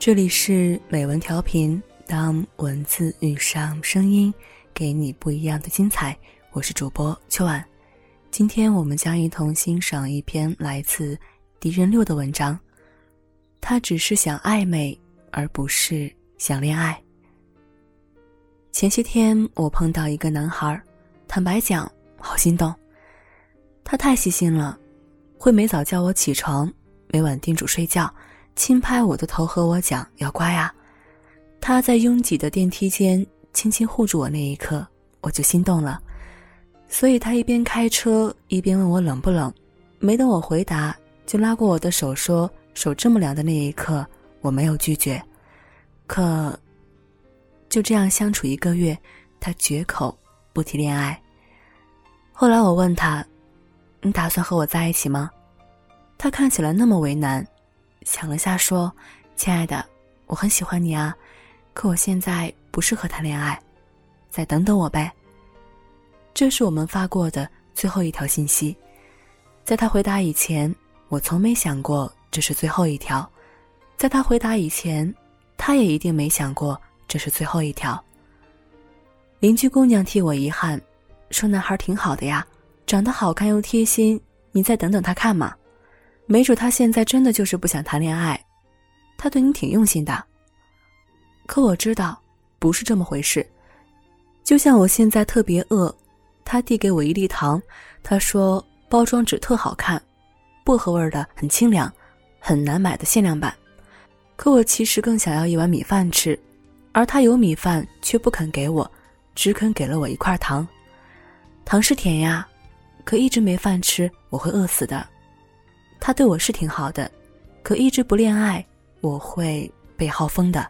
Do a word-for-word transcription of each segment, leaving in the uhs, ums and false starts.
这里是美文调频，当文字遇上声音，给你不一样的精彩。我是主播秋婉，今天我们将一同欣赏一篇来自敌人六的文章。他只是想暧昧，而不是想恋爱。前些天我碰到一个男孩，坦白讲，好心动。他太细心了，会每早叫我起床，每晚叮嘱睡觉，轻拍我的头和我讲要乖啊。他在拥挤的电梯间轻轻护住我，那一刻我就心动了。所以他一边开车一边问我冷不冷，没等我回答就拉过我的手说手这么凉的那一刻我没有拒绝。可就这样相处一个月，他绝口不提恋爱。后来我问他，你打算和我在一起吗？他看起来那么为难，想了下说，亲爱的，我很喜欢你啊，可我现在不适合谈恋爱，再等等我呗。这是我们发过的最后一条信息。在他回答以前，我从没想过这是最后一条。在他回答以前，他也一定没想过这是最后一条。邻居姑娘替我遗憾，说男孩挺好的呀，长得好看又贴心，你再等等他看嘛。没准他现在真的就是不想谈恋爱，他对你挺用心的。可我知道不是这么回事。就像我现在特别饿，他递给我一粒糖，他说包装纸特好看，薄荷味的，很清凉，很难买的限量版。可我其实更想要一碗米饭吃，而他有米饭却不肯给我，只肯给了我一块糖。糖是甜呀，可一直没饭吃我会饿死的。他对我是挺好的，可一直不恋爱我会被耗疯的。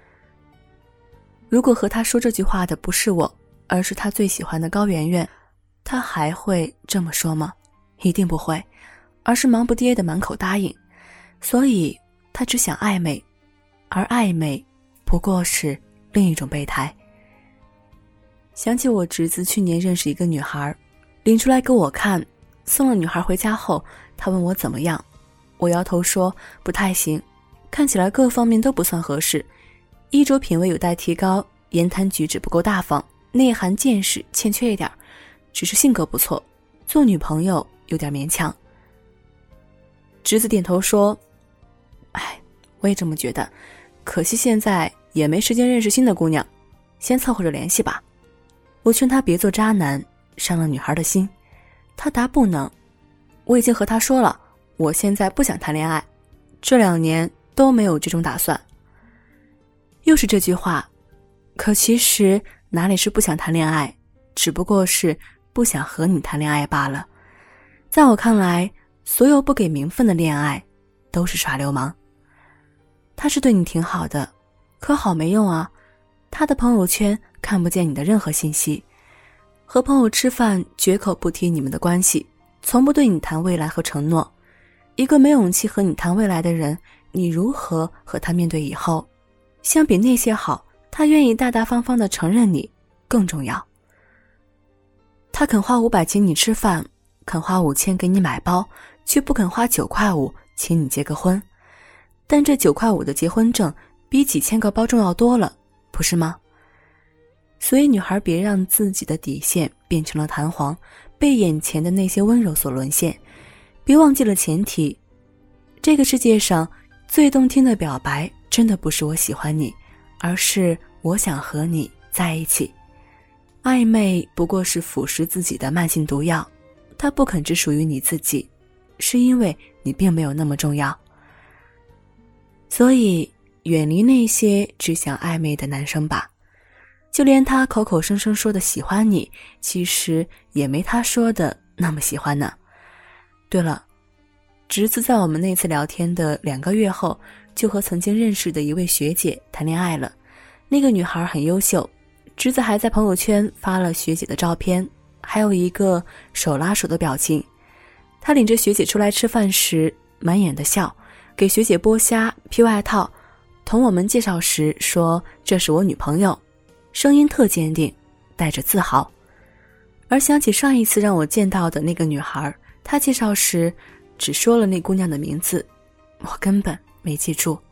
如果和他说这句话的不是我，而是他最喜欢的高圆圆，他还会这么说吗？一定不会，而是忙不迭的满口答应。所以他只想暧昧，而暧昧不过是另一种备胎。想起我侄子去年认识一个女孩，领出来给我看，送了女孩回家后，他问我怎么样，我摇头说不太行，看起来各方面都不算合适，衣着品味有待提高，言谈举止不够大方，内涵见识欠缺一点，只是性格不错，做女朋友有点勉强。侄子点头说，哎，我也这么觉得，可惜现在也没时间认识新的姑娘，先凑合着联系吧。我劝他别做渣男，伤了女孩的心。他答不能，我已经和他说了，我现在不想谈恋爱，这两年都没有这种打算。又是这句话，可其实哪里是不想谈恋爱，只不过是不想和你谈恋爱罢了。在我看来，所有不给名分的恋爱都是耍流氓。他是对你挺好的，可好没用啊，他的朋友圈看不见你的任何信息，和朋友吃饭绝口不提你们的关系，从不对你谈未来和承诺。一个没勇气和你谈未来的人，你如何和他面对以后？相比那些好，他愿意大大方方地承认你更重要。他肯花五百请你吃饭，肯花五千给你买包，却不肯花九块五请你结个婚。但这九块五的结婚证比几千个包重要多了，不是吗？所以女孩别让自己的底线变成了弹簧，被眼前的那些温柔所沦陷。别忘记了前提，这个世界上最动听的表白真的不是我喜欢你，而是我想和你在一起。暧昧不过是腐蚀自己的慢性毒药，它不肯只属于你自己，是因为你并没有那么重要。所以远离那些只想暧昧的男生吧，就连他口口声声说的喜欢你，其实也没他说的那么喜欢呢。对了，侄子在我们那次聊天的两个月后，就和曾经认识的一位学姐谈恋爱了。那个女孩很优秀，侄子还在朋友圈发了学姐的照片，还有一个手拉手的表情。他领着学姐出来吃饭时满眼的笑，给学姐剥虾披外套，同我们介绍时说这是我女朋友，声音特坚定，带着自豪。而想起上一次让我见到的那个女孩，她介绍时只说了那姑娘的名字，我根本没记住。